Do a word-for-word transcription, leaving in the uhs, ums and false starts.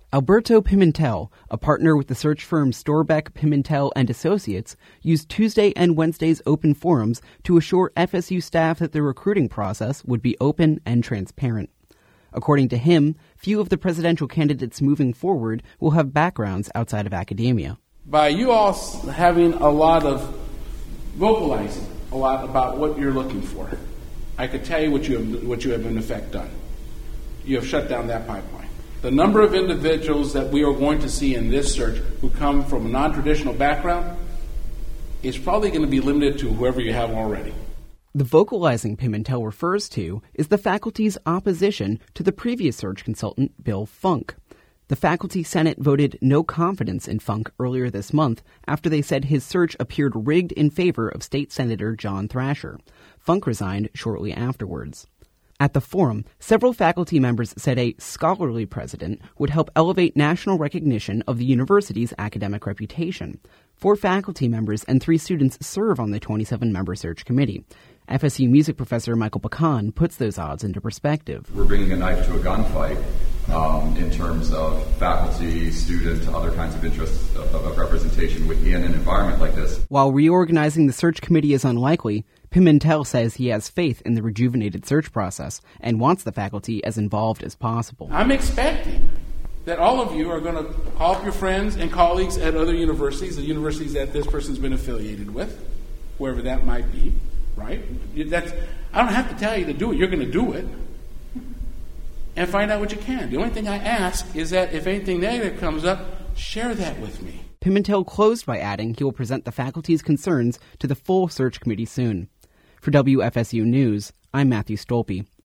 Alberto Pimentel, a partner with the search firm Storbeck, Pimentel and Associates, used Tuesday and Wednesday's open forums to assure F S U staff that the recruiting process would be open and transparent. According to him, few of the presidential candidates moving forward will have backgrounds outside of academia. By you all having a lot of vocalizing a lot about what you're looking for, I could tell you what you have, what you have in effect done. You have shut down that pipeline. The number of individuals that we are going to see in this search who come from a non-traditional background is probably going to be limited to whoever you have already. The vocalizing Pimentel refers to is the faculty's opposition to the previous search consultant, Bill Funk. The faculty senate voted no confidence in Funk earlier this month after they said his search appeared rigged in favor of State Senator John Thrasher. Funk resigned shortly afterwards. At the forum, several faculty members said a scholarly president would help elevate national recognition of the university's academic reputation. Four faculty members and three students serve on the twenty-seven member search committee. F S U music professor Michael Pecan puts those odds into perspective. We're bringing a knife to a gunfight um, in terms of faculty, student, other kinds of interests of, of representation within an environment like this. While reorganizing the search committee is unlikely, Pimentel says he has faith in the rejuvenated search process and wants the faculty as involved as possible. I'm expecting that all of you are going to call up your friends and colleagues at other universities, the universities that this person's been affiliated with, wherever that might be, right? That's, I don't have to tell you to do it. You're going to do it. And find out what you can. The only thing I ask is that if anything negative comes up, share that with me. Pimentel closed by adding he will present the faculty's concerns to the full search committee soon. For W F S U News, I'm Matthew Stolpe.